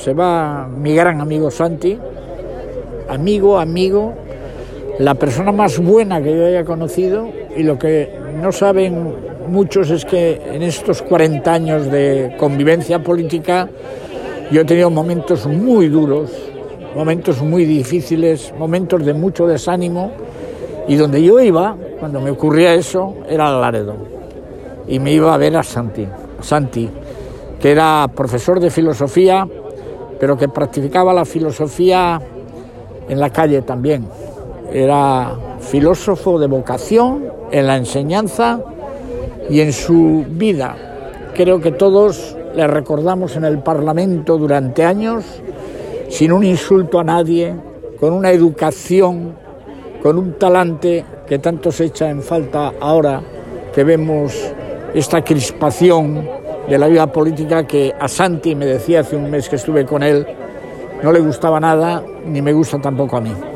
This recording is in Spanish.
se va mi gran amigo Santi, amigo, la persona más buena que yo haya conocido, y lo que no saben muchos es que en estos 40 años de convivencia política yo he tenido momentos muy duros, momentos muy difíciles, momentos de mucho desánimo, y donde yo iba, cuando me ocurría eso, era a Laredo, y me iba a ver a Santi, que era profesor de filosofía, pero que practicaba la filosofía en la calle también. Era filósofo de vocación en la enseñanza y en su vida. Creo que todos le recordamos en el Parlamento durante años, sin un insulto a nadie, con una educación, con un talante que tanto se echa en falta ahora que vemos esta crispación de la vida política, que a Santi, me decía hace un mes que estuve con él, no le gustaba nada, ni me gusta tampoco a mí.